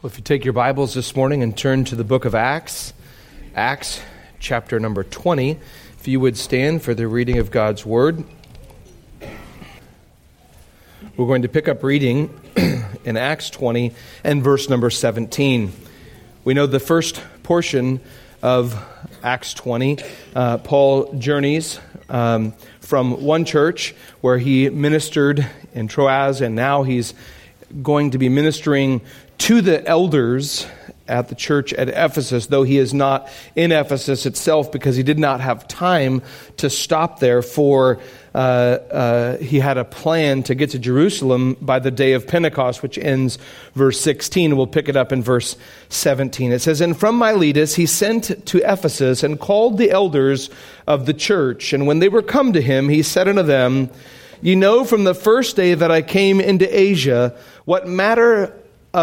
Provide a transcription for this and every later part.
Well, if you take your Bibles this morning and turn to the book of Acts, Acts chapter number 20, if you would stand for the reading of God's Word. We're going to pick up reading in Acts 20 and verse number 17. We know the first portion of Acts 20. Paul journeys from one church where he ministered in Troas, and now he's going to be ministering to the elders at the church at Ephesus, though he is not in Ephesus itself because he did not have time to stop there for he had a plan to get to Jerusalem by the day of Pentecost, which ends verse 16. We'll pick it up in verse 17. It says, "And from Miletus he sent to Ephesus and called the elders of the church. And when they were come to him, he said unto them, Ye know from the first day that I came into Asia, what manner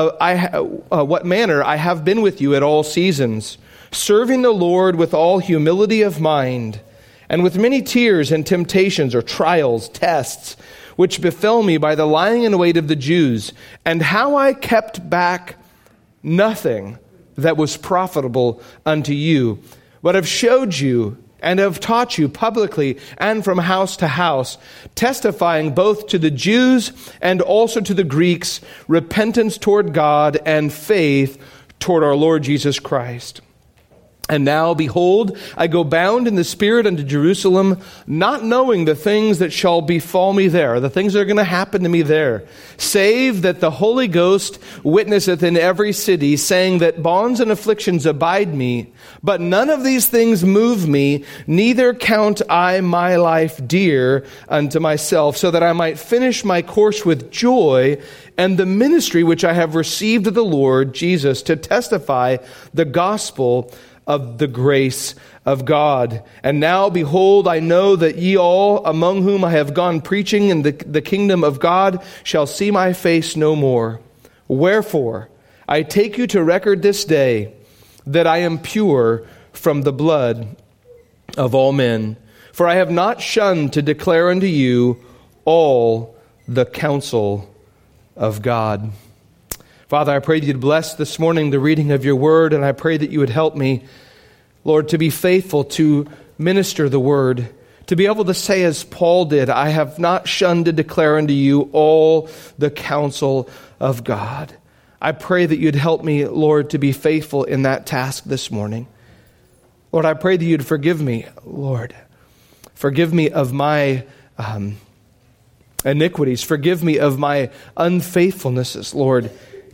I have been with you at all seasons, serving the Lord with all humility of mind, and with many tears and temptations or trials, tests, which befell me by the lying in wait of the Jews, and how I kept back nothing that was profitable unto you, but have showed you and have taught you publicly and from house to house, testifying both to the Jews and also to the Greeks, repentance toward God and faith toward our Lord Jesus Christ. And now, behold, I go bound in the Spirit unto Jerusalem, not knowing the things that shall befall me there, the things that are going to happen to me there, save that the Holy Ghost witnesseth in every city, saying that bonds and afflictions abide me. But none of these things move me, neither count I my life dear unto myself, so that I might finish my course with joy, and the ministry which I have received of the Lord Jesus, to testify the gospel of the grace of God. And now, behold, I know that ye all, among whom I have gone preaching in the kingdom of God, shall see my face no more. Wherefore, I take you to record this day, that I am pure from the blood of all men. For I have not shunned to declare unto you all the counsel of God." Father, I pray that you'd bless this morning the reading of your word, and I pray that you would help me, Lord, to be faithful to minister the word, to be able to say as Paul did, I have not shunned to declare unto you all the counsel of God. I pray that you'd help me, Lord, to be faithful in that task this morning. Lord, I pray that you'd forgive me, Lord. Forgive me of my iniquities. Forgive me of my unfaithfulnesses, Lord.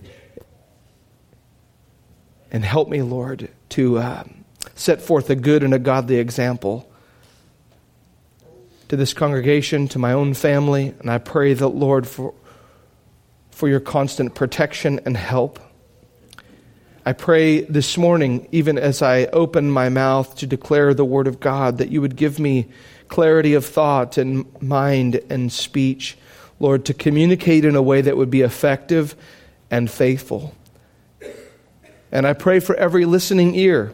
And help me, Lord, to set forth a good and a godly example to this congregation, to my own family. And I pray that, Lord, for your constant protection and help. I pray this morning, even as I open my mouth to declare the word of God, that you would give me clarity of thought and mind and speech, Lord, to communicate in a way that would be effective and faithful. And I pray for every listening ear,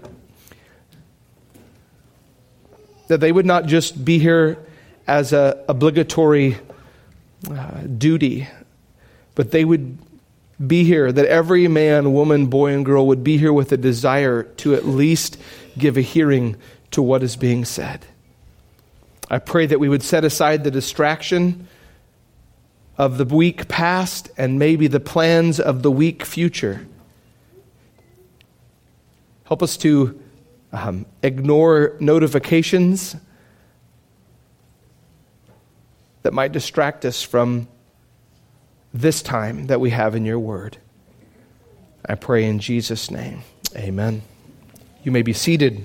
that they would not just be here as an obligatory duty, but they would be here, that every man, woman, boy, and girl would be here with a desire to at least give a hearing to what is being said. I pray that we would set aside the distraction of the week past and maybe the plans of the week future. Help us to ignore notifications that might distract us from this time that we have in your word. I pray in Jesus' name. Amen. You may be seated.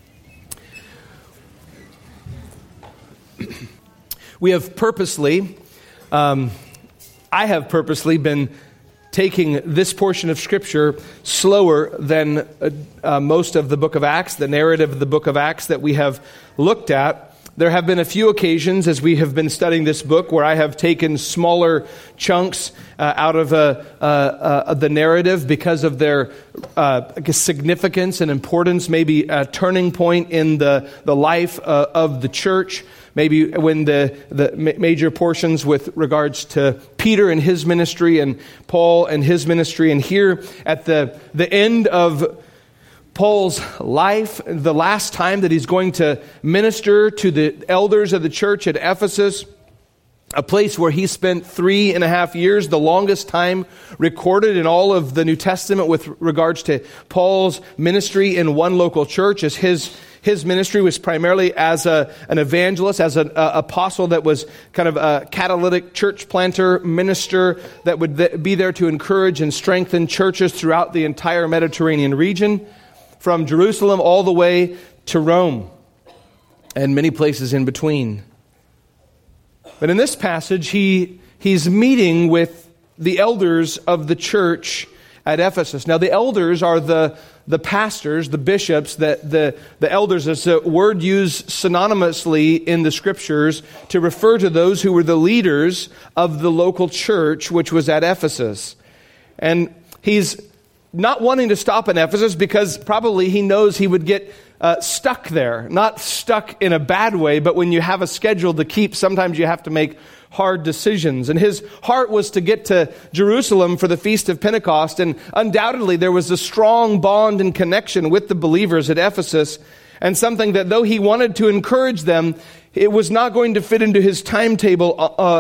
We have purposely, I have purposely been taking this portion of Scripture slower than most of the book of Acts, the narrative of the book of Acts that we have looked at. There have been a few occasions as we have been studying this book where I have taken smaller chunks out of the narrative because of their significance and importance, maybe a turning point in the life of the church. maybe when the major portions with regards to Peter and his ministry and Paul and his ministry. And here at the end of Paul's life, the last time that he's going to minister to the elders of the church at Ephesus, a place where he spent 3.5 years, the longest time recorded in all of the New Testament with regards to Paul's ministry in one local church, as his ministry was primarily as an evangelist, as an apostle that was kind of a catalytic church planter, minister that would be there to encourage and strengthen churches throughout the entire Mediterranean region, from Jerusalem all the way to Rome and many places in between. But in this passage, he's meeting with the elders of the church at Ephesus. Now, the elders are the pastors, the bishops. The elders is a word used synonymously in the Scriptures to refer to those who were the leaders of the local church, which was at Ephesus. And he's not wanting to stop in Ephesus because probably he knows he would get stuck there. Not stuck in a bad way, but when you have a schedule to keep, sometimes you have to make hard decisions. And his heart was to get to Jerusalem for the Feast of Pentecost, and undoubtedly there was a strong bond and connection with the believers at Ephesus, and something that though he wanted to encourage them, it was not going to fit into his timetable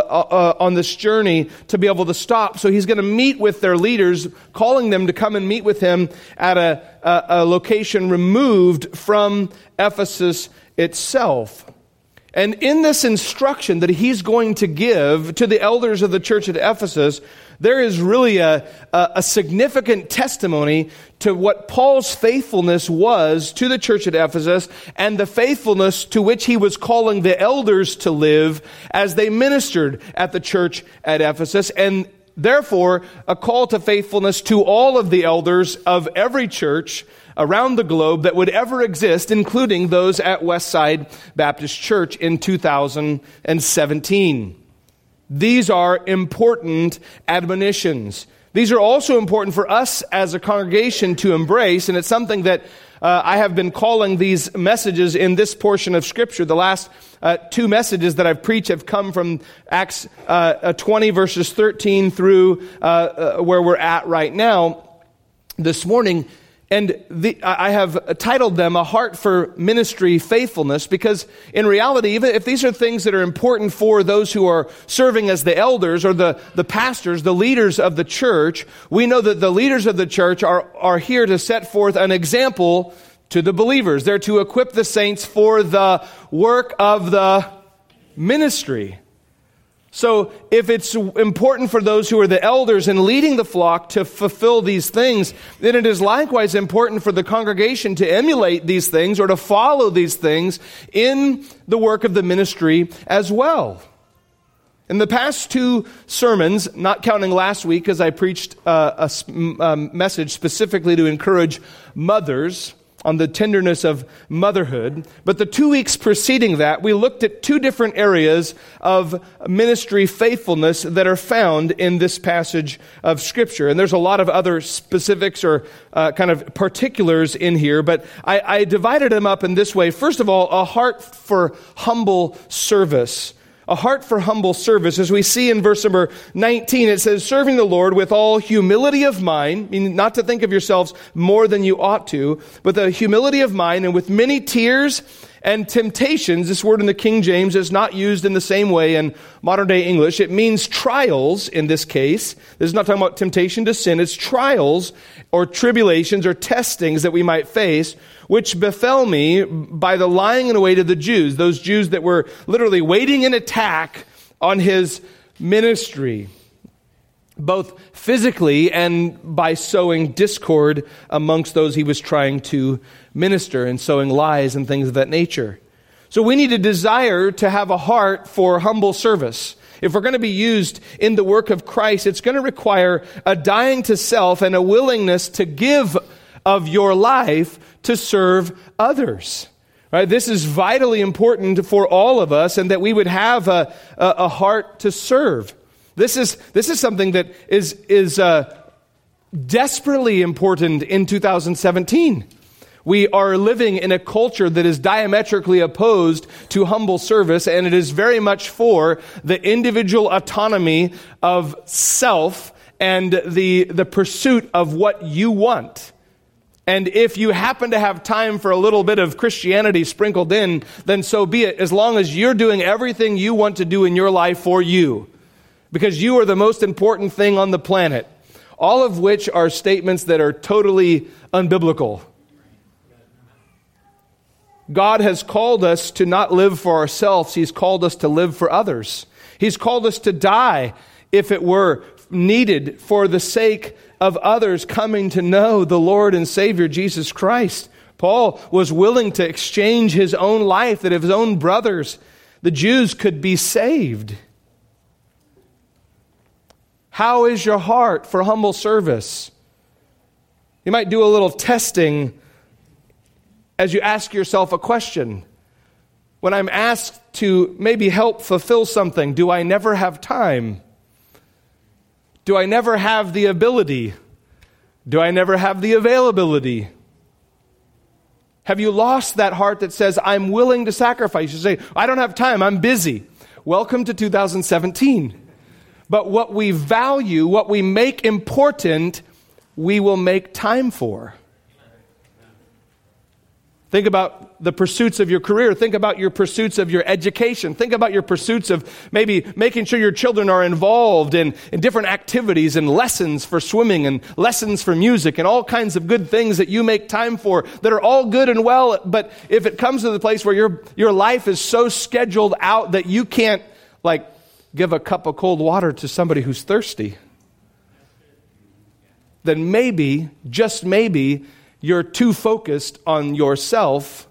on this journey to be able to stop. So he's going to meet with their leaders, calling them to come and meet with him at a location removed from Ephesus itself. And in this instruction that he's going to give to the elders of the church at Ephesus, there is really a significant testimony to what Paul's faithfulness was to the church at Ephesus and the faithfulness to which he was calling the elders to live as they ministered at the church at Ephesus, and therefore a call to faithfulness to all of the elders of every church around the globe that would ever exist, including those at Westside Baptist Church in 2017. These are important admonitions. These are also important for us as a congregation to embrace, and it's something that I have been calling these messages in this portion of Scripture. The last two messages that I've preached have come from Acts 20, verses 13 through where we're at right now this morning. And I have titled them A Heart for Ministry Faithfulness, because in reality, even if these are things that are important for those who are serving as the elders or the pastors, the leaders of the church, we know that the leaders of the church are here to set forth an example to the believers. They're to equip the saints for the work of the ministry. So if it's important for those who are the elders in leading the flock to fulfill these things, then it is likewise important for the congregation to emulate these things or to follow these things in the work of the ministry as well. In the past two sermons, not counting last week as I preached a message specifically to encourage mothers on the tenderness of motherhood. But the 2 weeks preceding that, we looked at two different areas of ministry faithfulness that are found in this passage of Scripture. And there's a lot of other specifics or kind of particulars in here, but I divided them up in this way. First of all, a heart for humble service. A heart for humble service. As we see in verse number 19, it says, serving the Lord with all humility of mind, meaning not to think of yourselves more than you ought to, but the humility of mind, and with many tears and temptations. This word in the King James is not used in the same way in modern day English. It means trials in this case. This is not talking about temptation to sin. It's trials or tribulations or testings that we might face, which befell me by the lying in wait of the Jews, those Jews that were literally waiting in attack on his ministry, both physically and by sowing discord amongst those he was trying to minister and sowing lies and things of that nature. So we need a desire to have a heart for humble service. If we're going to be used in the work of Christ, it's going to require a dying to self and a willingness to give of your life to serve others. Right? This is vitally important for all of us, and that we would have a heart to serve. This is something that is desperately important in 2017. We are living in a culture that is diametrically opposed to humble service, and it is very much for the individual autonomy of self and the pursuit of what you want. And if you happen to have time for a little bit of Christianity sprinkled in, then so be it, as long as you're doing everything you want to do in your life for you. Because you are the most important thing on the planet. All of which are statements that are totally unbiblical. God has called us to not live for ourselves. He's called us to live for others. He's called us to die, if it were needed, for the sake of others coming to know the Lord and Savior Jesus Christ. Paul was willing to exchange his own life that his own brothers, the Jews, could be saved. How is your heart for humble service? You might do a little testing as you ask yourself a question. When I'm asked to maybe help fulfill something, do I never have time? Do I never have the ability? Do I never have the availability? Have you lost that heart that says, I'm willing to sacrifice? You say, I don't have time, I'm busy. Welcome to 2017. But what we value, what we make important, we will make time for. Think about the pursuits of your career. Think about your pursuits of your education. Think about your pursuits of maybe making sure your children are involved in different activities and lessons for swimming and lessons for music and all kinds of good things that you make time for that are all good and well. But if it comes to the place where your life is so scheduled out that you can't give a cup of cold water to somebody who's thirsty, then maybe, just maybe, you're too focused on yourself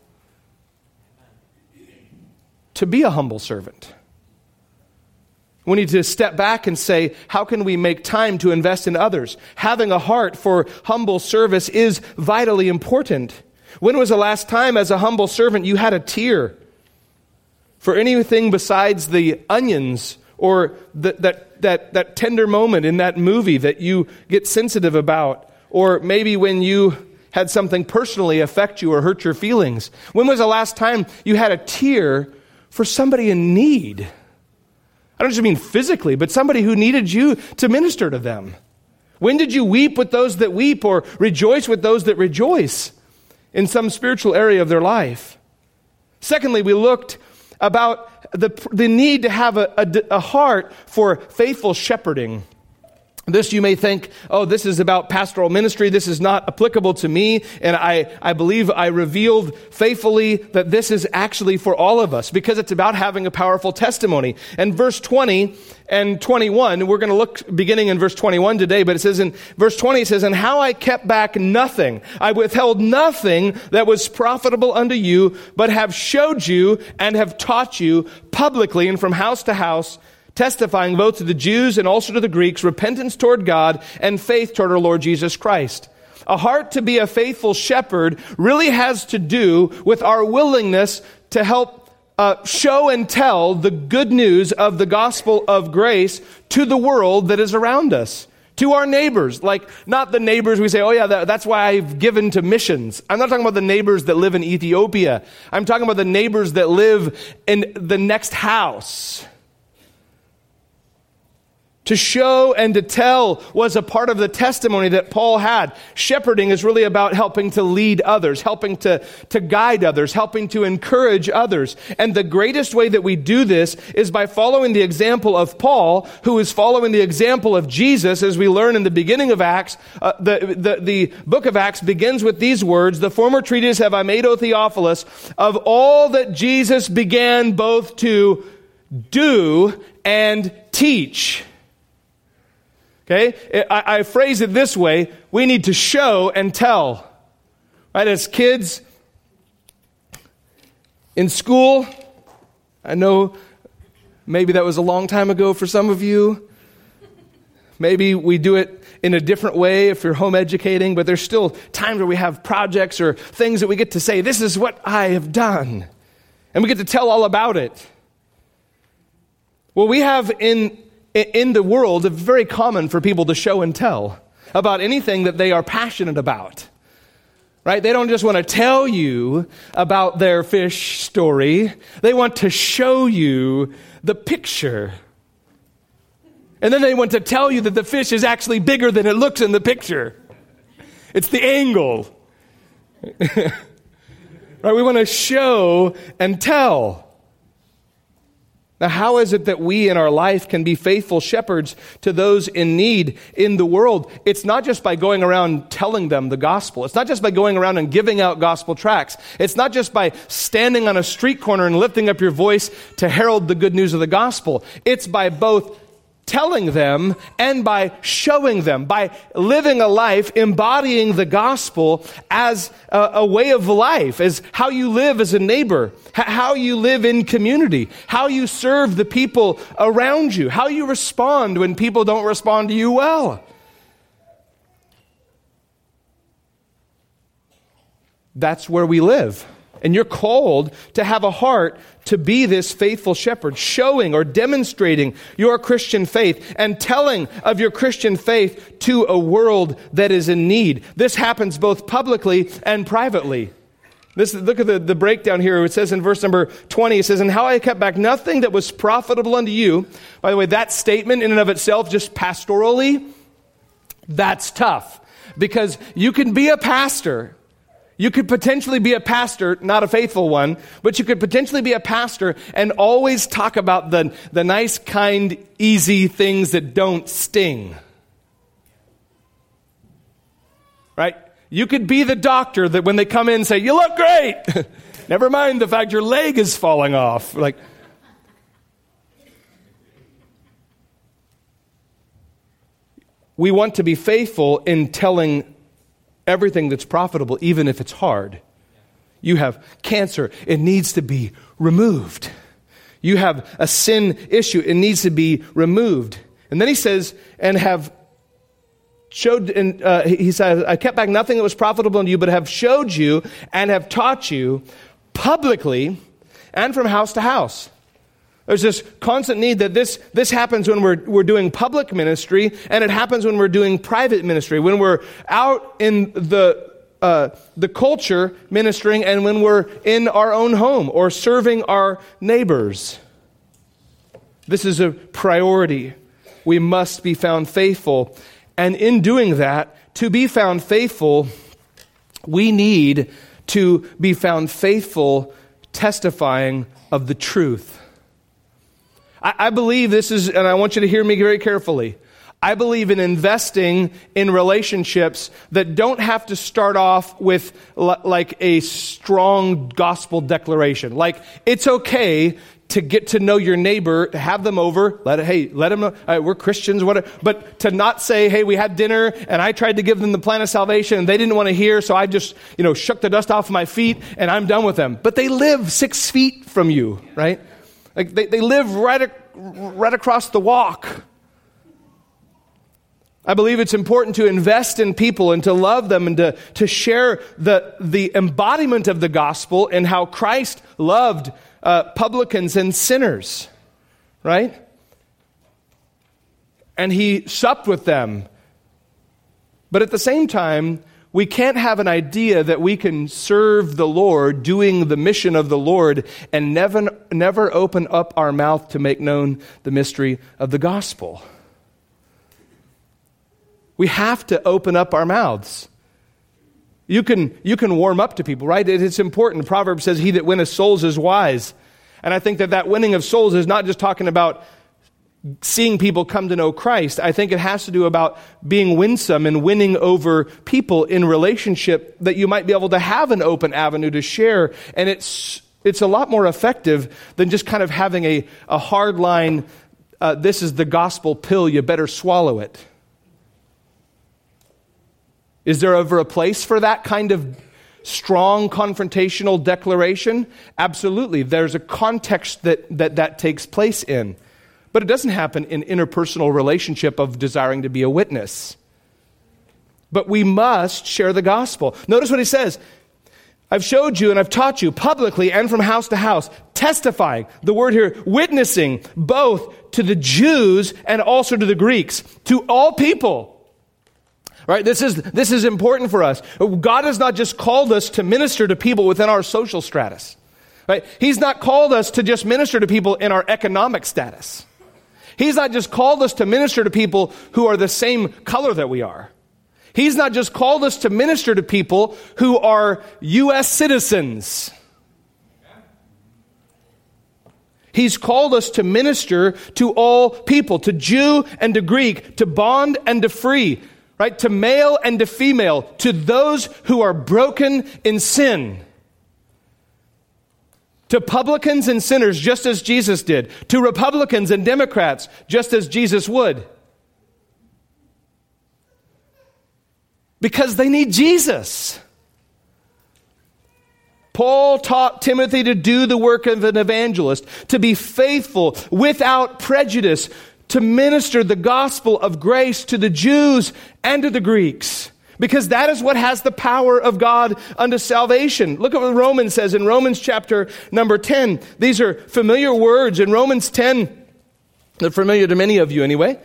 to be a humble servant. We need to step back and say, how can we make time to invest in others? Having a heart for humble service is vitally important. When was the last time as a humble servant you had a tear for anything besides the onions or that tender moment in that movie that you get sensitive about? Or maybe when you had something personally affect you or hurt your feelings. When was the last time you had a tear for somebody in need? I don't just mean physically, but somebody who needed you to minister to them. When did you weep with those that weep or rejoice with those that rejoice in some spiritual area of their life? Secondly, we looked about the need to have a heart for faithful shepherding. This you may think, oh, this is about pastoral ministry. This is not applicable to me. And I believe I revealed faithfully that this is actually for all of us because it's about having a powerful testimony. And verse 20 and 21, we're going to look beginning in verse 21 today, but it says in verse 20, it says, and how I kept back nothing. I withheld nothing that was profitable unto you, but have showed you and have taught you publicly and from house to house, testifying both to the Jews and also to the Greeks, repentance toward God and faith toward our Lord Jesus Christ. A heart to be a faithful shepherd really has to do with our willingness to help show and tell the good news of the gospel of grace to the world that is around us, to our neighbors. Like, not the neighbors we say, oh yeah, that's why I've given to missions. I'm not talking about the neighbors that live in Ethiopia. I'm talking about the neighbors that live in the next house. To show and to tell was a part of the testimony that Paul had. Shepherding is really about helping to lead others, helping to guide others, helping to encourage others. And the greatest way that we do this is by following the example of Paul, who is following the example of Jesus, as we learn in the beginning of Acts. The book of Acts begins with these words, the former treatise have I made, O Theophilus, of all that Jesus began both to do and teach. Okay, I phrase it this way, we need to show and tell. Right, as kids in school, I know maybe that was a long time ago for some of you. Maybe we do it in a different way if you're home educating, but there's still times where we have projects or things that we get to say, this is what I have done. And we get to tell all about it. Well, we have in the world, it's very common for people to show and tell about anything that they are passionate about. right? They don't just want to tell you about their fish story. They want to show you the picture. And then they want to tell you that the fish is actually bigger than it looks in the picture. It's the angle. Right? We want to show and tell. Now, how is it that we in our life can be faithful shepherds to those in need in the world? It's not just by going around telling them the gospel. It's not just by going around and giving out gospel tracts. It's not just by standing on a street corner and lifting up your voice to herald the good news of the gospel. It's by both telling them and by showing them, by living a life embodying the gospel as a way of life, as how you live as a neighbor, how you live in community, how you serve the people around you, how you respond when people don't respond to you well. That's where we live. And you're called to have a heart to be this faithful shepherd, showing or demonstrating your Christian faith and telling of your Christian faith to a world that is in need. This happens both publicly and privately. Look at the breakdown here. It says in verse number 20, it says, "And how I kept back nothing that was profitable unto you." By the way, that statement in and of itself, just pastorally, that's tough. Because you can be a pastor. You could potentially be a pastor, not a faithful one, but you could potentially be a pastor and always talk about the nice, kind, easy things that don't sting. Right? You could be the doctor that when they come in and say, "You look great." Never mind the fact your leg is falling off. Like, we want to be faithful in telling everything that's profitable, even if it's hard. You have cancer, it needs to be removed. You have a sin issue, it needs to be removed. And then he says, and have showed, and he says, "I kept back nothing that was profitable unto you, but have showed you and have taught you publicly and from house to house." There's this constant need that this happens when we're doing public ministry, and it happens when we're doing private ministry, when we're out in the culture ministering, and when we're in our own home or serving our neighbors. This is a priority. We must be found faithful. And in doing that, to be found faithful, we need to be found faithful testifying of the truth. I believe this is, and I want you to hear me very carefully, I believe in investing in relationships that don't have to start off with like a strong gospel declaration. Like, it's okay to get to know your neighbor, to have them over, let them know, we're Christians, whatever. But to not say, "Hey, we had dinner, and I tried to give them the plan of salvation, and they didn't want to hear, so I just, shook the dust off my feet, and I'm done with them." But they live 6 feet from you, right? Like they live right across the walk. I believe it's important to invest in people and to love them and to share the embodiment of the gospel and how Christ loved publicans and sinners, right? And he supped with them. But at the same time, we can't have an idea that we can serve the Lord, doing the mission of the Lord, and never open up our mouth to make known the mystery of the gospel. We have to open up our mouths. You can warm up to people, right? It's important. The proverb says, "He that winneth souls is wise." And I think that winning of souls is not just talking about seeing people come to know Christ. I think it has to do about being winsome and winning over people in relationship that you might be able to have an open avenue to share. And it's a lot more effective than just kind of having a hard line, this is the gospel pill, you better swallow it. Is there ever a place for that kind of strong confrontational declaration? Absolutely. There's a context that takes place in. But it doesn't happen in interpersonal relationship of desiring to be a witness. But we must share the gospel. Notice what he says. "I've showed you and I've taught you publicly and from house to house, testifying," the word here, witnessing, both to the Jews and also to the Greeks, to all people. Right? This is important for us. God has not just called us to minister to people within our social status. Right? He's not called us to just minister to people in our economic status. He's not just called us to minister to people who are the same color that we are. He's not just called us to minister to people who are U.S. citizens. He's called us to minister to all people, to Jew and to Greek, to bond and to free, right? To male and to female, to those who are broken in sin. To publicans and sinners, just as Jesus did. To Republicans and Democrats, just as Jesus would. Because they need Jesus. Paul taught Timothy to do the work of an evangelist, to be faithful without prejudice, to minister the gospel of grace to the Jews and to the Greeks. Because that is what has the power of God unto salvation. Look at what Romans says in Romans chapter number 10. These are familiar words in Romans 10. They're familiar to many of you anyway.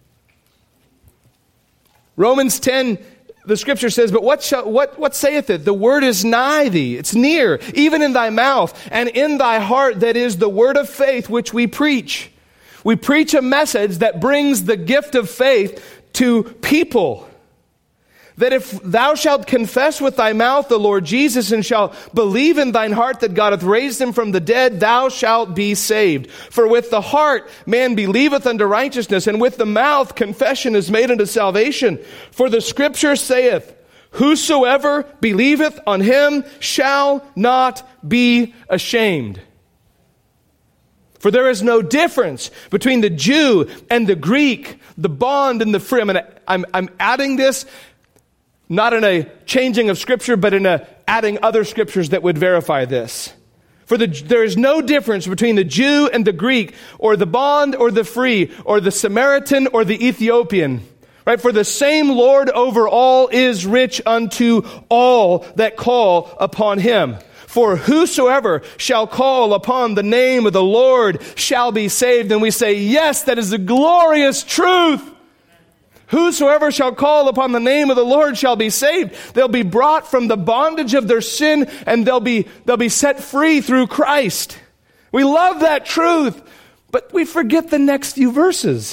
Romans 10, the scripture says, but what saith it? The word is nigh thee. It's near, even in thy mouth and in thy heart. That is the word of faith which we preach. We preach a message that brings the gift of faith to people. That if thou shalt confess with thy mouth the Lord Jesus, and shalt believe in thine heart that God hath raised him from the dead, thou shalt be saved. For with the heart man believeth unto righteousness, and with the mouth confession is made unto salvation. For the scripture saith, whosoever believeth on him shall not be ashamed. For there is no difference between the Jew and the Greek, the bond and the free. I'm adding this not in a changing of Scripture, but in a adding other Scriptures that would verify this. For there is no difference between the Jew and the Greek, or the bond or the free, or the Samaritan or the Ethiopian. Right? For the same Lord over all is rich unto all that call upon him. For whosoever shall call upon the name of the Lord shall be saved. And we say, yes, that is a glorious truth. Whosoever shall call upon the name of the Lord shall be saved. They'll be brought from the bondage of their sin, and they'll be set free through Christ. We love that truth, but we forget the next few verses.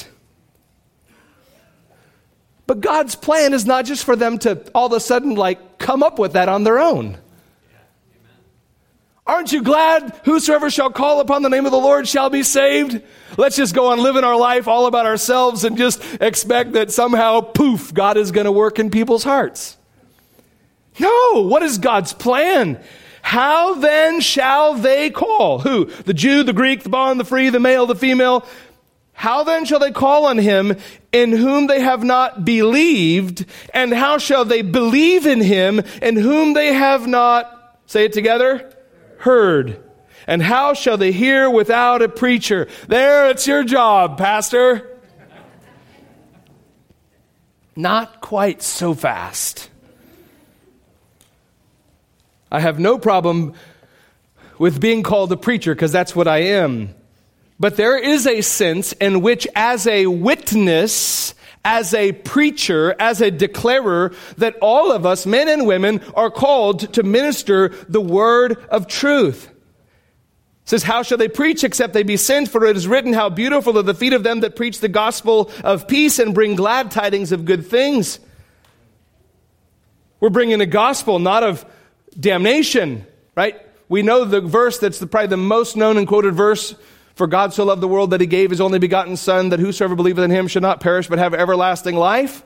But God's plan is not just for them to all of a sudden come up with that on their own. Aren't you glad whosoever shall call upon the name of the Lord shall be saved? Let's just go on living our life all about ourselves and just expect that somehow, poof, God is going to work in people's hearts. No, what is God's plan? How then shall they call? Who? The Jew, the Greek, the bond, the free, the male, the female. How then shall they call on him in whom they have not believed? And how shall they believe in him in whom they have not, say it together, heard? And how shall they hear without a preacher? There, it's your job, Pastor. Not quite so fast. I have no problem with being called a preacher because that's what I am. But there is a sense in which, as a witness, as a preacher, as a declarer, that all of us, men and women, are called to minister the word of truth. It says, how shall they preach except they be sent? For it is written, how beautiful are the feet of them that preach the gospel of peace and bring glad tidings of good things. We're bringing a gospel, not of damnation, right? We know the verse that's probably the most known and quoted verse. For God so loved the world that he gave his only begotten Son, that whosoever believeth in him should not perish but have everlasting life.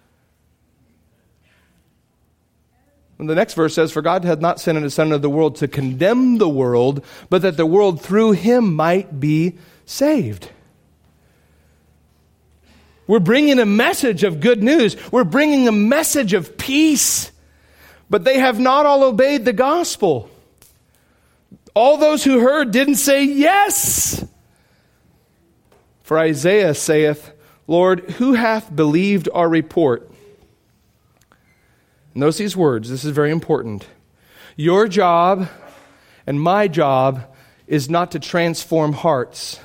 And the next verse says, for God hath not sent his Son into the world to condemn the world, but that the world through him might be saved. We're bringing a message of good news. We're bringing a message of peace. But they have not all obeyed the gospel. All those who heard didn't say yes. For Isaiah saith, Lord, who hath believed our report? Notice these words. This is very important. Your job and my job is not to transform hearts.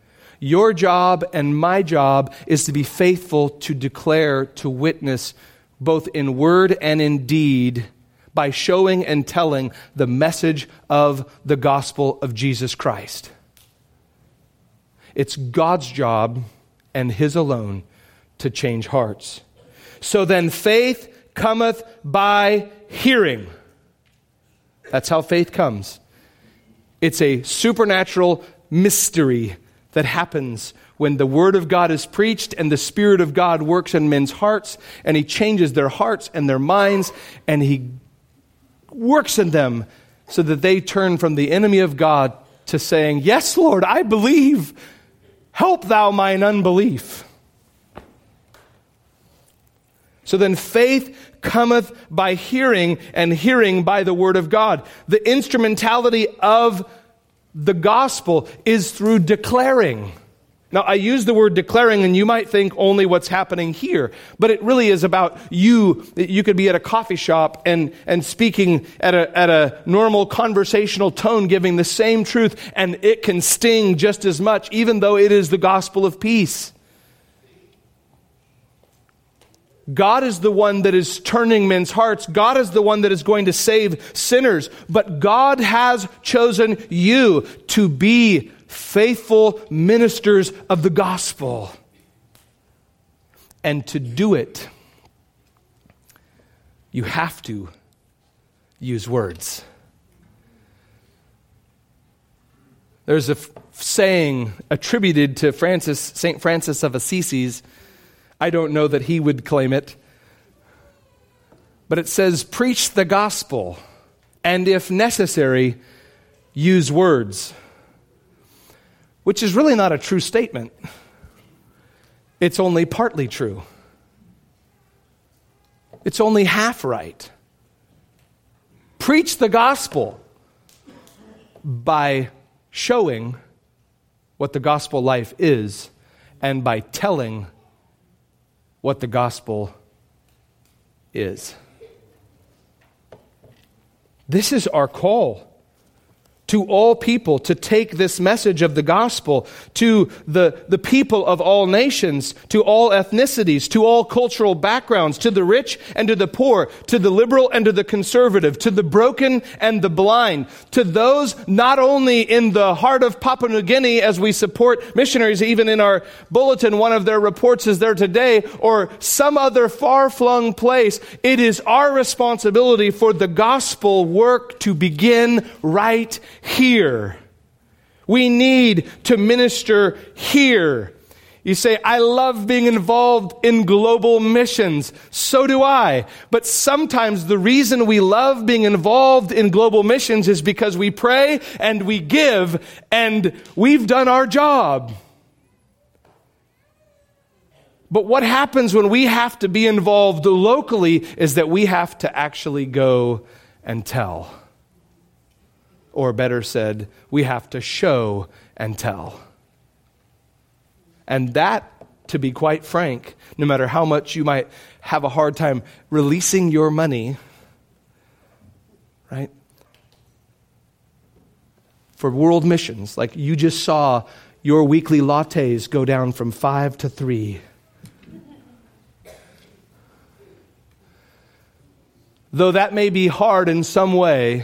Your job and my job is to be faithful to declare, to witness both in word and in deed, by showing and telling the message of the gospel of Jesus Christ. It's God's job and His alone to change hearts. So then faith cometh by hearing. That's how faith comes. It's a supernatural mystery that happens when the Word of God is preached and the Spirit of God works in men's hearts, and He changes their hearts and their minds, and He works in them so that they turn from the enemy of God to saying, "Yes, Lord, I believe. Help thou mine unbelief." So then faith cometh by hearing, and hearing by the word of God. The instrumentality of the gospel is through declaring. Now, I use the word declaring, and you might think only what's happening here, but it really is about you. You could be at a coffee shop and speaking at a normal conversational tone, giving the same truth, and it can sting just as much, even though it is the gospel of peace. God is the one that is turning men's hearts. God is the one that is going to save sinners. But God has chosen you to be faithful ministers of the gospel. And to do it, you have to use words. There's a saying attributed to St. Francis of Assisi. I don't know that he would claim it. But it says, preach the gospel, and if necessary, use words. Which is really not a true statement. It's only partly true. It's only half right. Preach the gospel by showing what the gospel life is, and by telling what the gospel is. This is our call to all people, to take this message of the gospel to the people of all nations, to all ethnicities, to all cultural backgrounds, to the rich and to the poor, to the liberal and to the conservative, to the broken and the blind, to those not only in the heart of Papua New Guinea as we support missionaries, even in our bulletin, one of their reports is there today, or some other far-flung place. It is our responsibility for the gospel work to begin right here. We need to minister here. You say, I love being involved in global missions. So do I. But sometimes the reason we love being involved in global missions is because we pray and we give and we've done our job. But what happens when we have to be involved locally is that we have to actually go and tell. Or better said, we have to show and tell. And that, to be quite frank, no matter how much you might have a hard time releasing your money, right? For world missions, like you just saw your weekly lattes go down from 5 to 3. Though that may be hard in some way,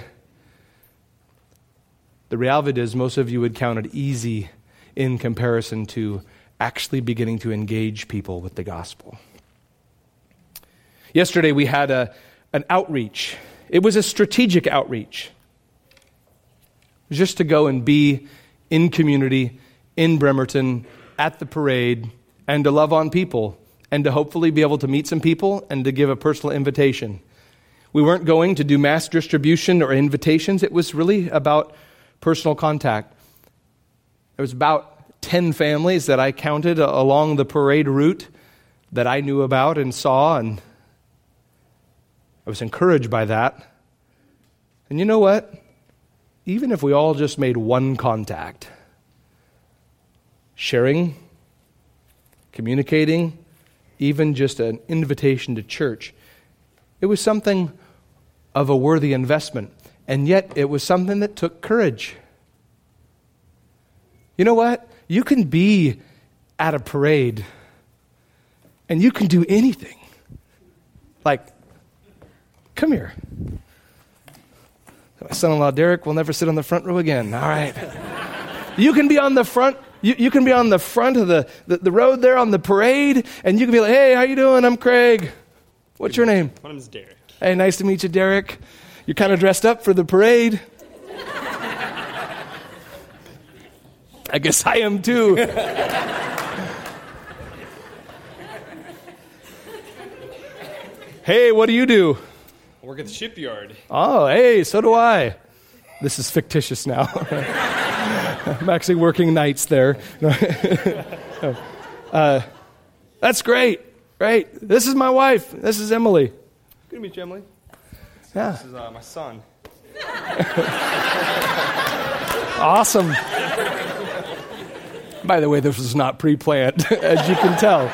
the reality is most of you would count it easy in comparison to actually beginning to engage people with the gospel. Yesterday we had an outreach. It was a strategic outreach. It was just to go and be in community, in Bremerton, at the parade, and to love on people, and to hopefully be able to meet some people and to give a personal invitation. We weren't going to do mass distribution or invitations. It was really about personal contact. There was about 10 families that I counted along the parade route that I knew about and saw, and I was encouraged by that. And you know what? Even if we all just made one contact, sharing, communicating, even just an invitation to church, it was something of a worthy investment. And yet, it was something that took courage. You know what? You can be at a parade, and you can do anything. Like, come here. My son-in-law, Derek, will never sit on the front row again. All right. You can be on the front. You can be on the front of the road there on the parade, and you can be like, hey, how you doing? I'm Craig. What's your name? My name is Derek. Hey, nice to meet you, Derek. You're kind of dressed up for the parade. I guess I am too. Hey, what do you do? I work at the shipyard. Oh, hey, so do I. This is fictitious now. I'm actually working nights there. That's great. Great. This is my wife. This is Emily. Good to meet you, Emily. Yeah. This is my son. Awesome. By the way, this was not pre-planned, as you can tell.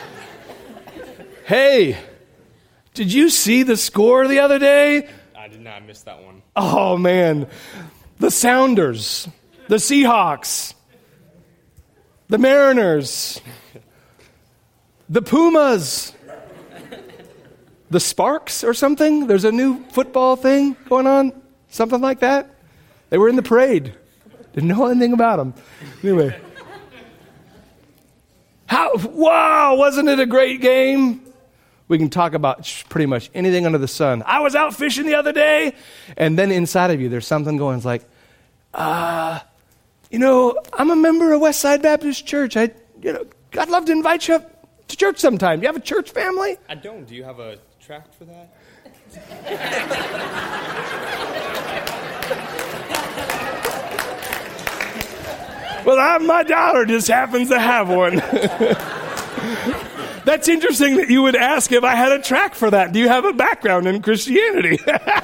Hey, did you see the score the other day? I did not miss that one. Oh, man. The Sounders, the Seahawks, the Mariners, the Pumas, the Sparks or something. There's a new football thing going on, something like that. They were in the parade. Didn't know anything about them. Anyway. Wow, wasn't it a great game? We can talk about pretty much anything under the sun. I was out fishing the other day, and then inside of you, there's something going. It's like, I'm a member of Westside Baptist Church. I'd love to invite you up to church sometime. Do you have a church family? I don't. Do you have a tract for that? Well, my daughter just happens to have one. That's interesting that you would ask if I had a track for that. Do you have a background in Christianity?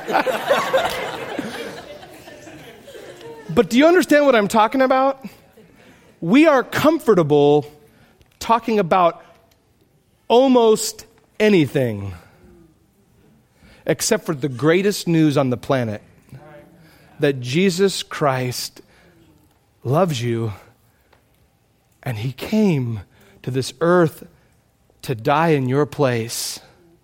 But do you understand what I'm talking about? We are comfortable talking about almost anything except for the greatest news on the planet, that Jesus Christ loves you, and he came to this earth to die in your place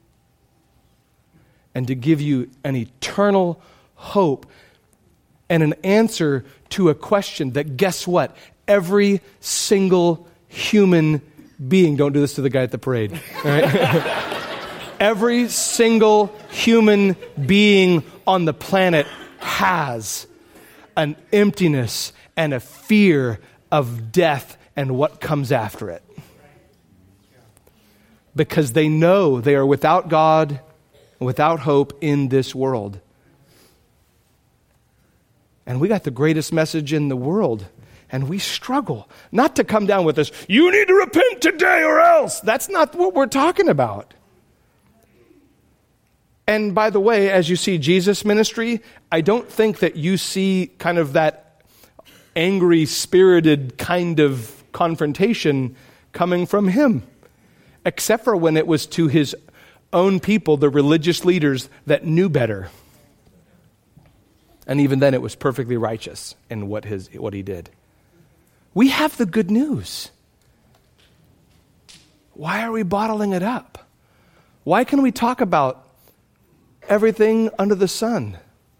and to give you an eternal hope and an answer to a question that, guess what? Every single human being, don't do this to the guy at the parade, all right? Every single human being on the planet has an emptiness and a fear of death and what comes after it. Because they know they are without God and without hope in this world. And we got the greatest message in the world, and we struggle not to come down with this, you need to repent today or else. That's not what we're talking about. And by the way, as you see Jesus' ministry, I don't think that you see kind of that angry, spirited kind of confrontation coming from him, except for when it was to his own people, the religious leaders that knew better. And even then it was perfectly righteous in what he did. We have the good news. Why are we bottling it up? Why can we talk about everything under the sun?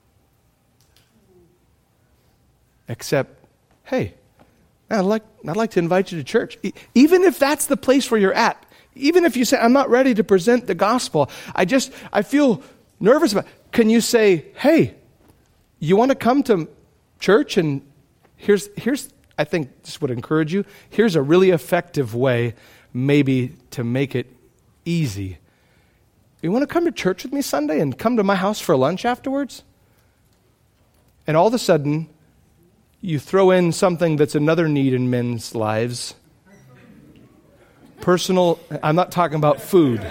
Except, hey, I'd like to invite you to church. Even if that's the place where you're at. Even if you say, I'm not ready to present the gospel. I feel nervous about it. Can you say, hey, you want to come to church? And here's I think this would encourage you. Here's a really effective way maybe to make it easy. You want to come to church with me Sunday and come to my house for lunch afterwards? And all of a sudden, you throw in something that's another need in men's lives. Personal, I'm not talking about food.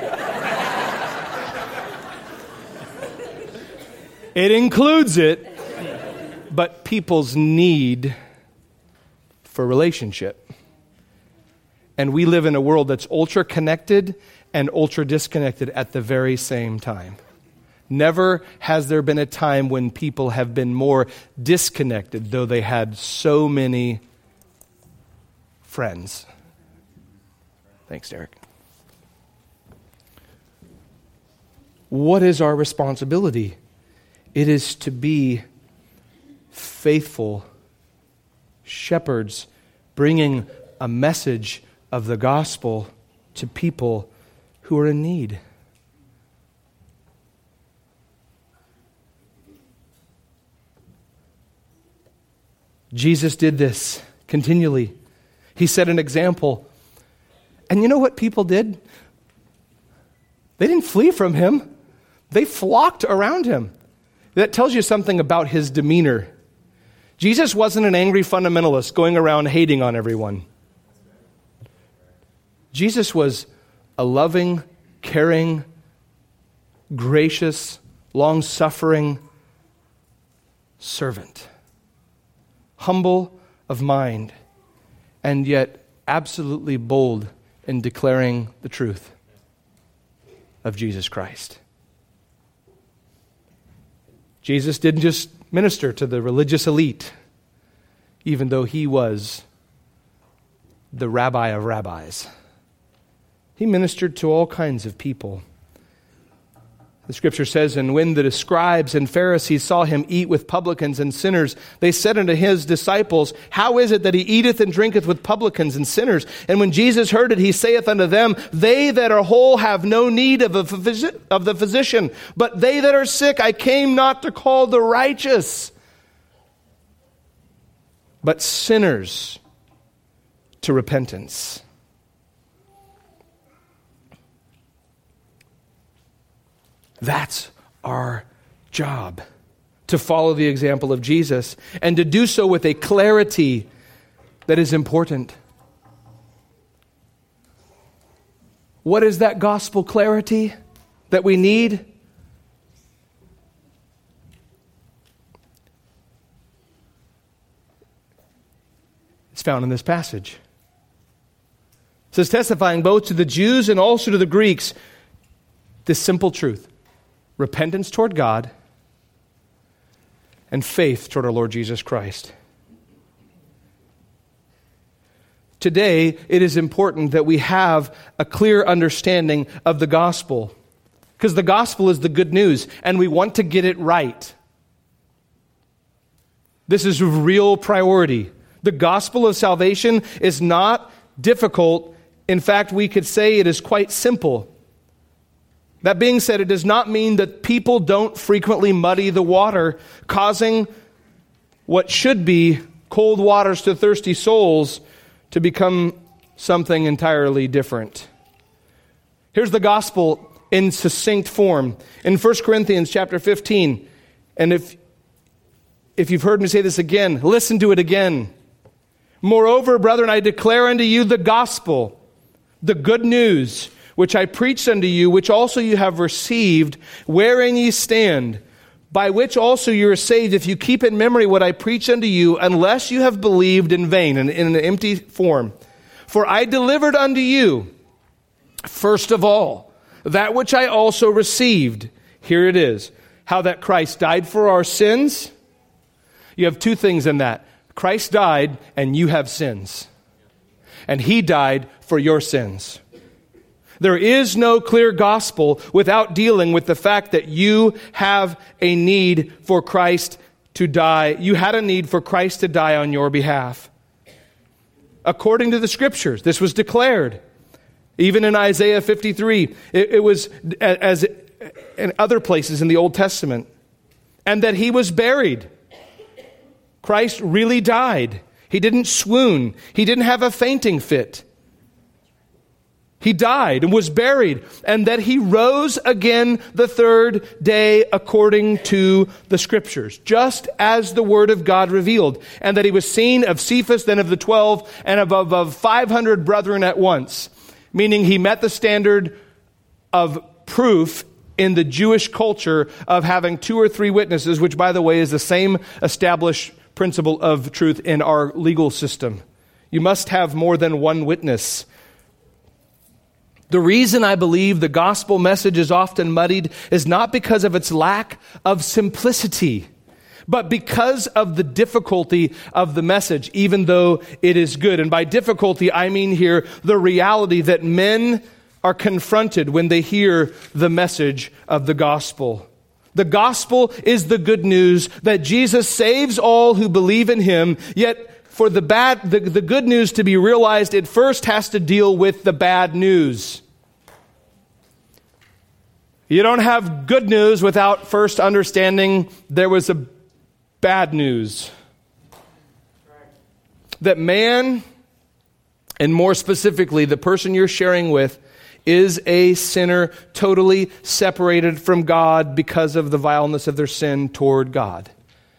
It includes it, but people's need for relationship. And we live in a world that's ultra connected and ultra disconnected at the very same time. Never has there been a time when people have been more disconnected, though they had so many friends. Thanks, Derek. what is our responsibility? It is to be faithful shepherds, bringing a message of the gospel to people who are in need. Jesus did this continually. He set an example. And you know what people did? They didn't flee from him. They flocked around him. That tells you something about his demeanor. Jesus wasn't an angry fundamentalist going around hating on everyone. Jesus was a loving, caring, gracious, long-suffering servant. Humble of mind, and yet absolutely bold in declaring the truth of Jesus Christ. Jesus didn't just minister to the religious elite, even though he was the rabbi of rabbis. He ministered to all kinds of people. The scripture says, and when the scribes and Pharisees saw him eat with publicans and sinners, they said unto his disciples, how is it that he eateth and drinketh with publicans and sinners? And when Jesus heard it, he saith unto them, they that are whole have no need of the physician, but they that are sick I came not to call the righteous, but sinners to repentance. That's our job, to follow the example of Jesus and to do so with a clarity that is important. What is that gospel clarity that we need? It's found in this passage. It says, testifying both to the Jews and also to the Greeks, this simple truth. Repentance toward God and faith toward our Lord Jesus Christ. Today, it is important that we have a clear understanding of the gospel, because the gospel is the good news, and we want to get it right. This is a real priority. The gospel of salvation is not difficult. In fact, we could say it is quite simple. That being said, it does not mean that people don't frequently muddy the water, causing what should be cold waters to thirsty souls to become something entirely different. Here's the gospel in succinct form. In 1 Corinthians chapter 15, and if you've heard me say this again, listen to it again. Moreover, brethren, I declare unto you the gospel, the good news, which I preached unto you, which also you have received, wherein ye stand, by which also you are saved, if you keep in memory what I preached unto you, unless you have believed in vain, and in an empty form. For I delivered unto you, first of all, that which I also received. Here it is, how that Christ died for our sins. You have two things in that. Christ died, and you have sins. And he died for your sins. There is no clear gospel without dealing with the fact that you have a need for Christ to die. You had a need for Christ to die on your behalf. According to the scriptures, this was declared. Even in Isaiah 53, it was as in other places in the Old Testament. And that he was buried. Christ really died. He didn't swoon. He didn't have a fainting fit. He died and was buried, and that he rose again the third day according to the scriptures, just as the word of God revealed, and that he was seen of Cephas, then of the 12, and of 500 brethren at once, meaning he met the standard of proof in the Jewish culture of having 2 or 3 witnesses, which, by the way, is the same established principle of truth in our legal system. You must have more than one witness. The reason I believe the gospel message is often muddied is not because of its lack of simplicity, but because of the difficulty of the message, even though it is good. And by difficulty, I mean here the reality that men are confronted when they hear the message of the gospel. The gospel is the good news that Jesus saves all who believe in him, yet for the good news to be realized, it first has to deal with the bad news. You don't have good news without first understanding there was a bad news. That man, and more specifically, the person you're sharing with, is a sinner totally separated from God because of the vileness of their sin toward God.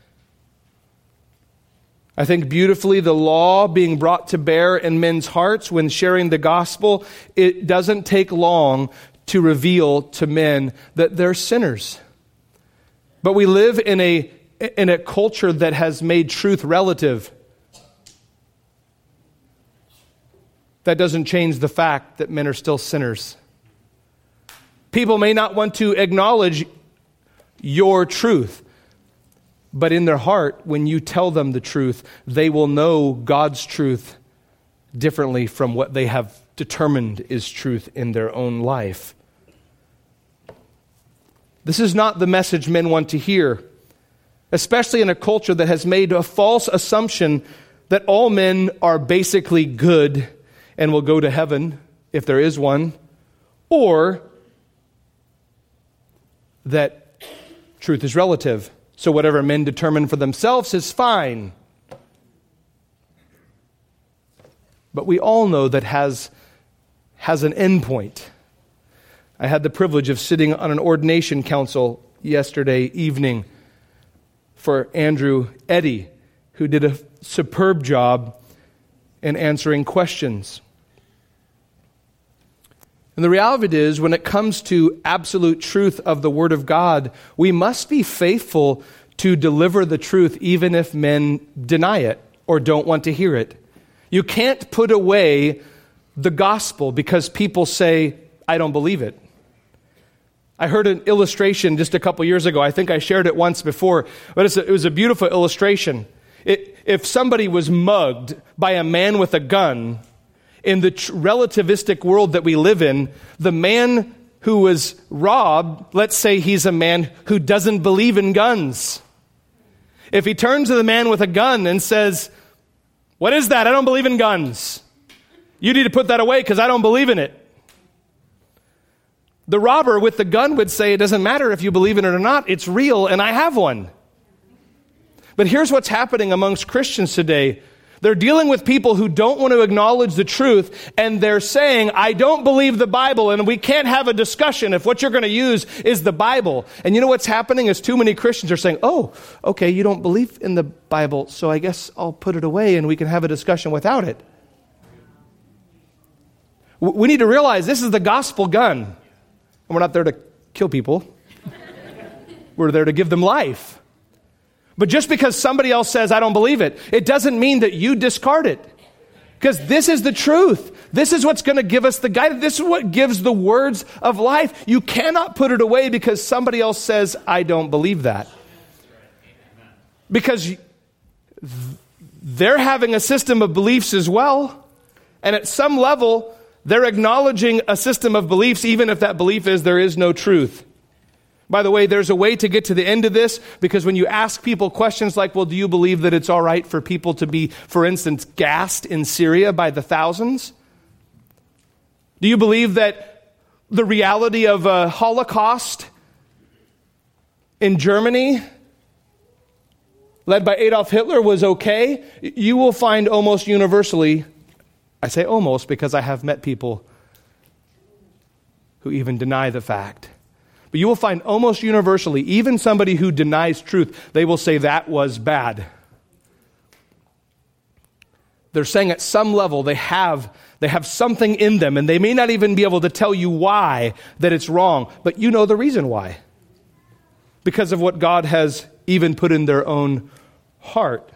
I think beautifully the law being brought to bear in men's hearts when sharing the gospel, it doesn't take long to reveal to men that they're sinners. But we live in a culture that has made truth relative. That doesn't change the fact that men are still sinners. People may not want to acknowledge your truth, but in their heart, when you tell them the truth, they will know God's truth differently from what they have determined is truth in their own life. This is not the message men want to hear, especially in a culture that has made a false assumption that all men are basically good and will go to heaven, if there is one, or that truth is relative. So whatever men determine for themselves is fine. But we all know that has an end point. I had the privilege of sitting on an ordination council yesterday evening for Andrew Eddy, who did a superb job in answering questions. And the reality is, when it comes to absolute truth of the Word of God, we must be faithful to deliver the truth even if men deny it or don't want to hear it. You can't put away the gospel because people say, I don't believe it. I heard an illustration just a couple years ago. I think I shared it once before, but it was a beautiful illustration. If somebody was mugged by a man with a gun, in the relativistic world that we live in, the man who was robbed, let's say he's a man who doesn't believe in guns. If he turns to the man with a gun and says, "What is that? I don't believe in guns. You need to put that away because I don't believe in it." The robber with the gun would say, "It doesn't matter if you believe in it or not. It's real and I have one." But here's what's happening amongst Christians today. They're dealing with people who don't want to acknowledge the truth, and they're saying, I don't believe the Bible, and we can't have a discussion if what you're going to use is the Bible. And you know what's happening is too many Christians are saying, oh, okay, you don't believe in the Bible, so I guess I'll put it away and we can have a discussion without it. We need to realize this is the gospel gun. And we're not there to kill people. We're there to give them life. But just because somebody else says, I don't believe it, it doesn't mean that you discard it. Because this is the truth. This is what's going to give us the guidance. This is what gives the words of life. You cannot put it away because somebody else says, I don't believe that. Because they're having a system of beliefs as well. And at some level, they're acknowledging a system of beliefs, even if that belief is there is no truth. By the way, there's a way to get to the end of this, because when you ask people questions like, well, do you believe that it's all right for people to be, for instance, gassed in Syria by the thousands? Do you believe that the reality of a Holocaust in Germany, led by Adolf Hitler, was okay? You will find almost universally, I say almost because I have met people who even deny the fact. But you will find almost universally, even somebody who denies truth, they will say that was bad. They're saying at some level they have something in them, and they may not even be able to tell you why that it's wrong, but you know the reason why. Because of what God has even put in their own heart.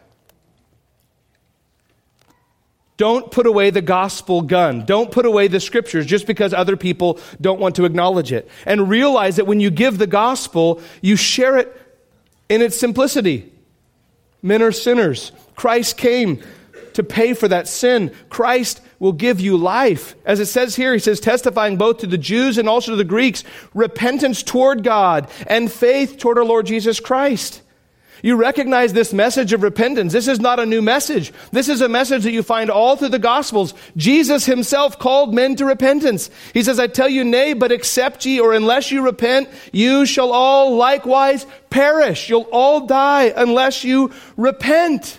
Don't put away the gospel gun. Don't put away the scriptures just because other people don't want to acknowledge it. And realize that when you give the gospel, you share it in its simplicity. Men are sinners. Christ came to pay for that sin. Christ will give you life. As it says here, he says, testifying both to the Jews and also to the Greeks, repentance toward God and faith toward our Lord Jesus Christ. You recognize this message of repentance. This is not a new message. This is a message that you find all through the Gospels. Jesus himself called men to repentance. He says, I tell you, nay, but except ye, or unless you repent, you shall all likewise perish. You'll all die unless you repent.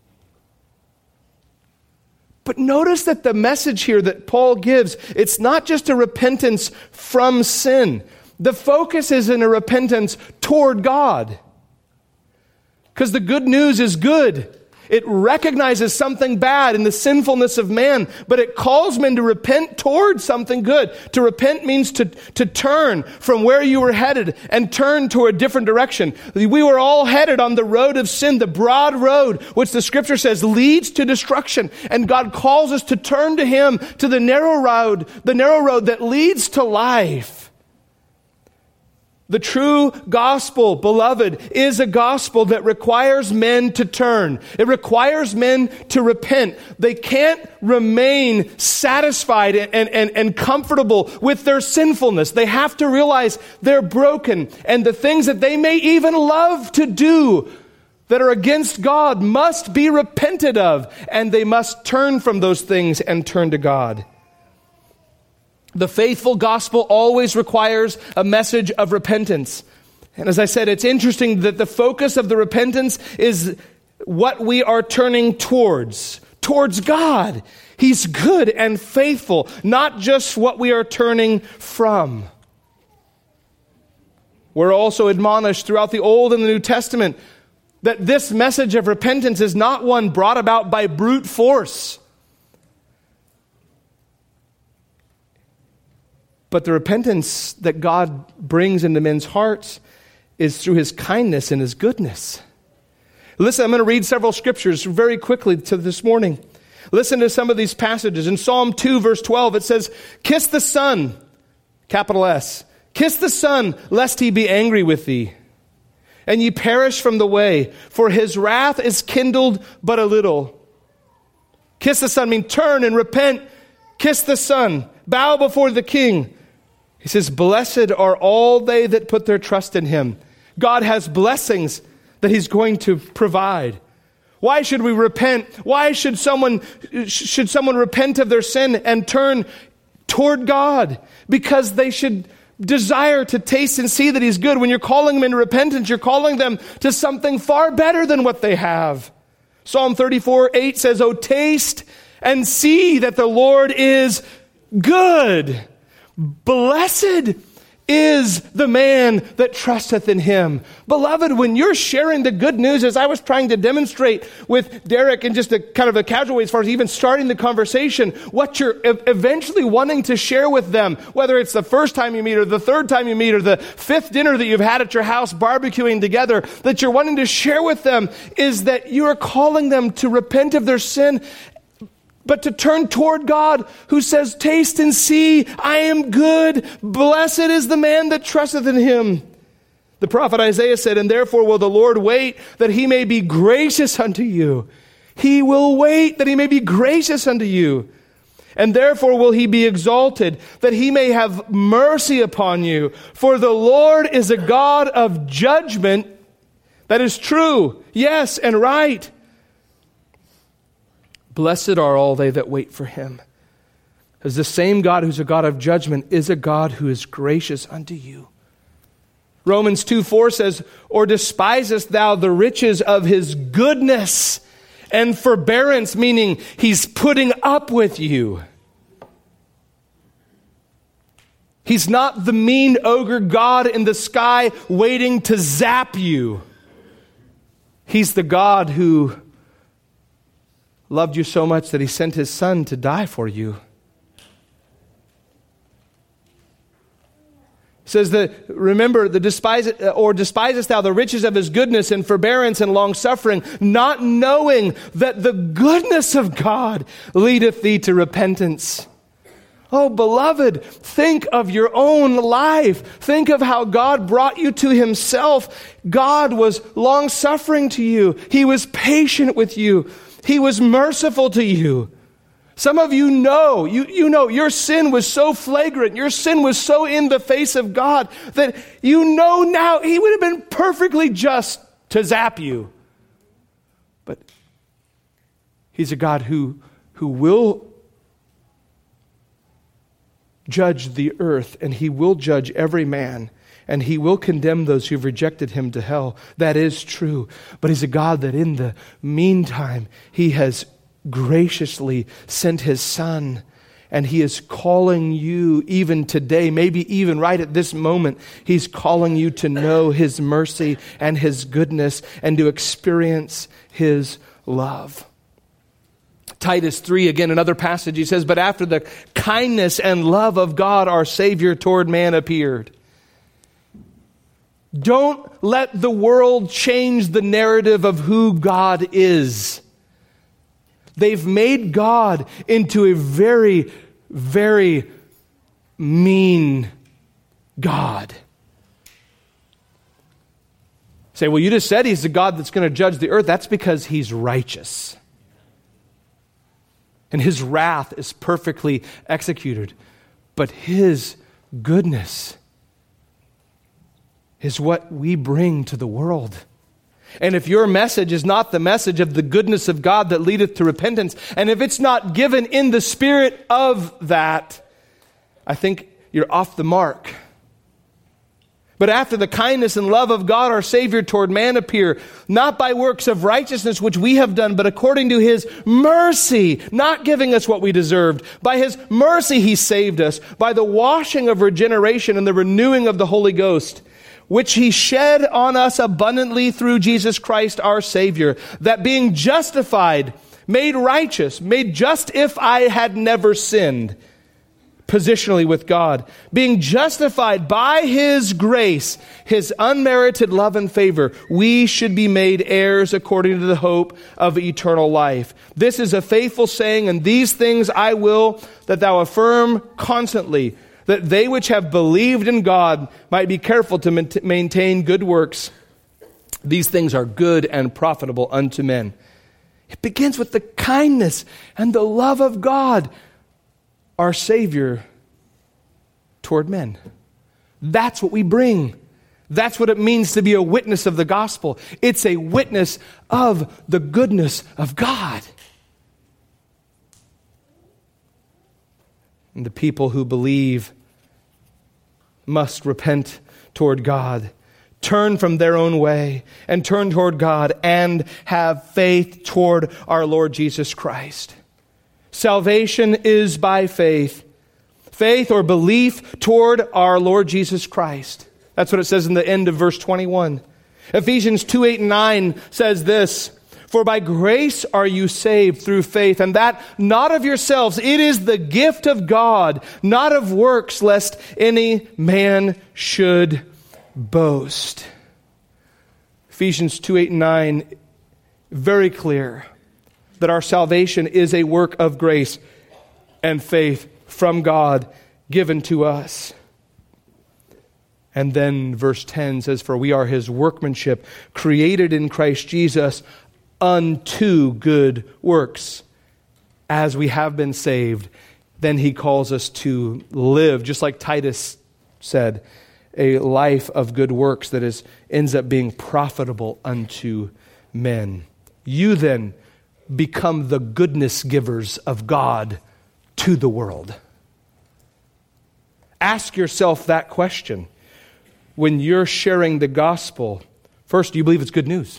But notice that the message here that Paul gives, it's not just a repentance from sin. The focus is in a repentance toward God. Because the good news is good. It recognizes something bad in the sinfulness of man, but it calls men to repent toward something good. To repent means to turn from where you were headed and turn to a different direction. We were all headed on the road of sin, the broad road, which the scripture says leads to destruction. And God calls us to turn to him, to the narrow road that leads to life. The true gospel, beloved, is a gospel that requires men to turn. It requires men to repent. They can't remain satisfied and comfortable with their sinfulness. They have to realize they're broken, and the things that they may even love to do that are against God must be repented of, and they must turn from those things and turn to God. The faithful gospel always requires a message of repentance. And as I said, it's interesting that the focus of the repentance is what we are turning towards God. He's good and faithful, not just what we are turning from. We're also admonished throughout the Old and the New Testament that this message of repentance is not one brought about by brute force. But the repentance that God brings into men's hearts is through his kindness and his goodness. Listen, I'm going to read several scriptures very quickly to this morning. Listen to some of these passages. In Psalm 2, verse 12, it says, kiss the Son, capital S, kiss the Son, lest he be angry with thee, and ye perish from the way, for his wrath is kindled but a little. Kiss the Son, turn and repent. Kiss the Son, bow before the King. He says, blessed are all they that put their trust in him. God has blessings that he's going to provide. Why should we repent? Why should someone repent of their sin and turn toward God? Because they should desire to taste and see that he's good. When you're calling them into repentance, you're calling them to something far better than what they have. Psalm 34:8 says, oh, taste and see that the Lord is good. Blessed is the man that trusteth in him. Beloved, when you're sharing the good news, as I was trying to demonstrate with Derek in just a kind of a casual way as far as even starting the conversation, what you're eventually wanting to share with them, whether it's the first time you meet or the third time you meet or the fifth dinner that you've had at your house barbecuing together, that you're wanting to share with them is that you are calling them to repent of their sin, but to turn toward God, who says, taste and see, I am good. Blessed is the man that trusteth in him. The prophet Isaiah said, and therefore will the Lord wait that he may be gracious unto you. He will wait that he may be gracious unto you. And therefore will he be exalted, that he may have mercy upon you. For the Lord is a God of judgment. That is true, yes, and right. Blessed are all they that wait for him. Because the same God who's a God of judgment is a God who is gracious unto you. Romans 2:4 says, or despisest thou the riches of his goodness and forbearance, meaning he's putting up with you. He's not the mean ogre God in the sky waiting to zap you. He's the God who loved you so much that he sent his Son to die for you. It says that, remember, despisest thou the riches of his goodness and forbearance and long suffering, not knowing that the goodness of God leadeth thee to repentance. Oh, beloved, think of your own life. Think of how God brought you to himself. God was long suffering to you. He was patient with you. He was merciful to you. Some of you know your sin was so flagrant, your sin was so in the face of God that you know now He would have been perfectly just to zap you. But He's a God who will judge the earth, and He will judge every man, and He will condemn those who've rejected Him to hell. That is true. But He's a God that in the meantime, He has graciously sent His Son, and He is calling you even today, maybe even right at this moment, He's calling you to know His mercy and His goodness and to experience His love. Titus 3, again, another passage, he says, "But after the kindness and love of God, our Savior toward man appeared." Don't let the world change the narrative of who God is. They've made God into a very, very mean God. Say, well, you just said He's the God that's going to judge the earth. That's because He's righteous. And His wrath is perfectly executed. But His goodness is what we bring to the world. And if your message is not the message of the goodness of God that leadeth to repentance, and if it's not given in the spirit of that, I think you're off the mark. But after the kindness and love of God our Savior toward man appear, not by works of righteousness which we have done, but according to His mercy, not giving us what we deserved. By His mercy He saved us, by the washing of regeneration and the renewing of the Holy Ghost, which He shed on us abundantly through Jesus Christ our Savior, that being justified, made righteous, made just if I had never sinned, positionally with God, being justified by His grace, His unmerited love and favor, we should be made heirs according to the hope of eternal life. This is a faithful saying, and these things I will that thou affirm constantly, that they which have believed in God might be careful to maintain good works. These things are good and profitable unto men. It begins with the kindness and the love of God, our Savior, toward men. That's what we bring. That's what it means to be a witness of the gospel. It's a witness of the goodness of God. And the people who believe must repent toward God, turn from their own way, and turn toward God, and have faith toward our Lord Jesus Christ. Salvation is by faith. Faith or belief toward our Lord Jesus Christ. That's what it says in the end of verse 21. Ephesians 2:8-9 says this, "For by grace are you saved through faith, and that not of yourselves. It is the gift of God, not of works, lest any man should boast." Ephesians 2:8-9, very clear that our salvation is a work of grace and faith from God given to us. And then verse 10 says, "For we are His workmanship, created in Christ Jesus unto good works." As we have been saved, then He calls us to live, just like Titus said, a life of good works that ends up being profitable unto men. You then become the goodness givers of God to the world. Ask yourself that question. When you're sharing the gospel, first, do you believe it's good news?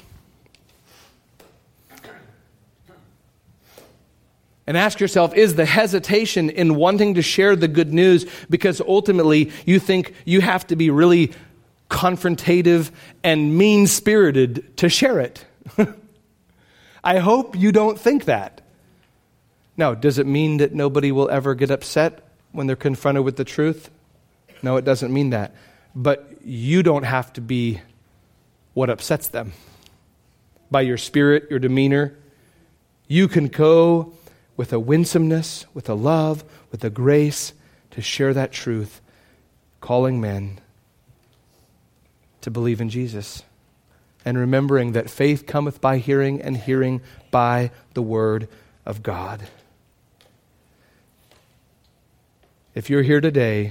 And ask yourself, is the hesitation in wanting to share the good news because ultimately you think you have to be really confrontative and mean-spirited to share it? I hope you don't think that. Now, does it mean that nobody will ever get upset when they're confronted with the truth? No, it doesn't mean that. But you don't have to be what upsets them. By your spirit, your demeanor, you can go with a winsomeness, with a love, with a grace to share that truth, calling men to believe in Jesus and remembering that faith cometh by hearing, and hearing by the word of God. If you're here today,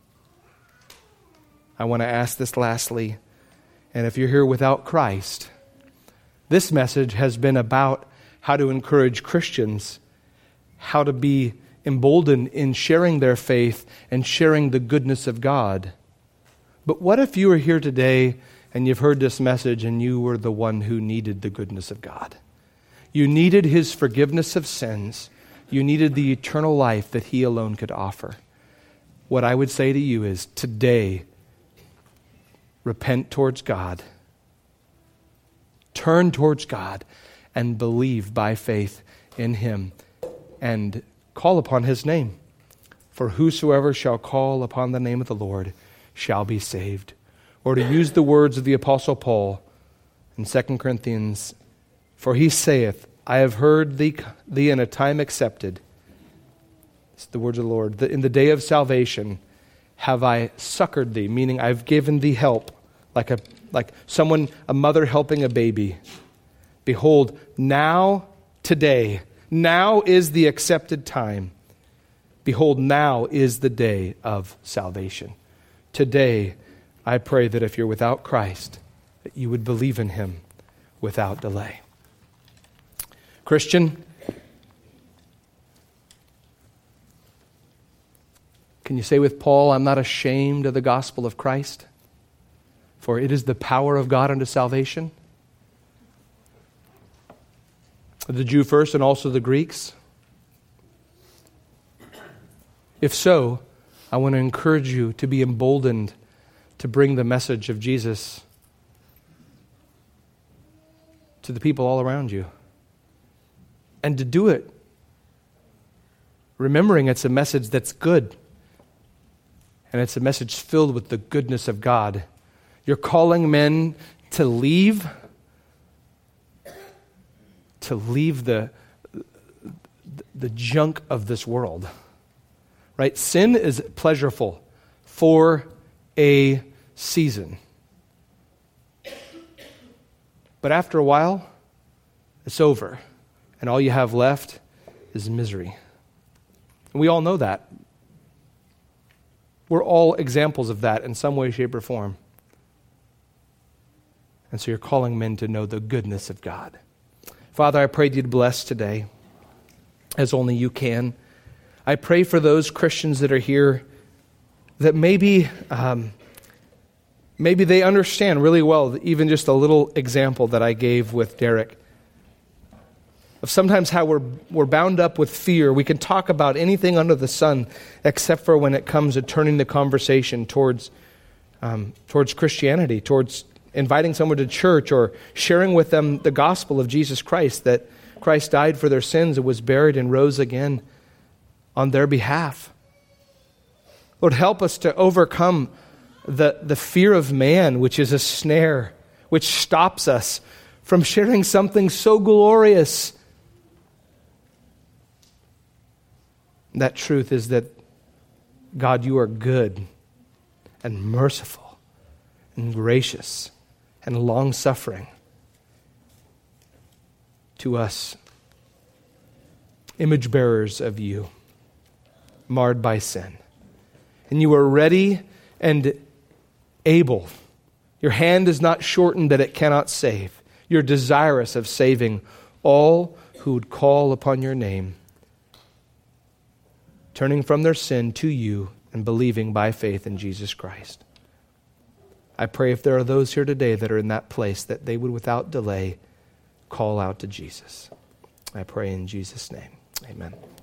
I want to ask this lastly, and if you're here without Christ, this message has been about how to encourage Christians, how to be emboldened in sharing their faith and sharing the goodness of God. But what if you are here today and you've heard this message and you were the one who needed the goodness of God? You needed His forgiveness of sins. You needed the eternal life that He alone could offer. What I would say to you is, today, repent towards God. Turn towards God and believe by faith in Him and call upon His name. For whosoever shall call upon the name of the Lord shall be saved. Or to use the words of the Apostle Paul in 2 Corinthians, for he saith, I have heard thee in a time accepted. It's the words of the Lord. In the day of salvation have I succored thee, meaning I've given thee help, like a mother helping a baby. Behold, now, today, now is the accepted time. Behold, now is the day of salvation. Today, I pray that if you're without Christ, that you would believe in Him without delay. Christian, can you say with Paul, I'm not ashamed of the gospel of Christ, for it is the power of God unto salvation? The Jew first and also the Greeks? If so, I want to encourage you to be emboldened to bring the message of Jesus to the people all around you. And to do it remembering it's a message that's good. And it's a message filled with the goodness of God. You're calling men to leave the junk of this world. Right? Sin is pleasurable for a season. But after a while, it's over. And all you have left is misery. And we all know that. We're all examples of that in some way, shape, or form. And so you're calling men to know the goodness of God. Father, I pray you'd bless today as only you can. I pray for those Christians that are here that maybe they understand really well, even just a little example that I gave with Derek, of sometimes how we're bound up with fear. We can talk about anything under the sun except for when it comes to turning the conversation towards Christianity, towards inviting someone to church or sharing with them the gospel of Jesus Christ, that Christ died for their sins and was buried and rose again on their behalf. Lord, help us to overcome the fear of man, which is a snare, which stops us from sharing something so glorious. That truth is that, God, you are good and merciful and gracious and long-suffering to us, image bearers of you, marred by sin. And you are ready and able. Your hand is not shortened that it cannot save. You're desirous of saving all who would call upon your name, turning from their sin to you and believing by faith in Jesus Christ. I pray if there are those here today that are in that place, that they would without delay call out to Jesus. I pray in Jesus' name. Amen.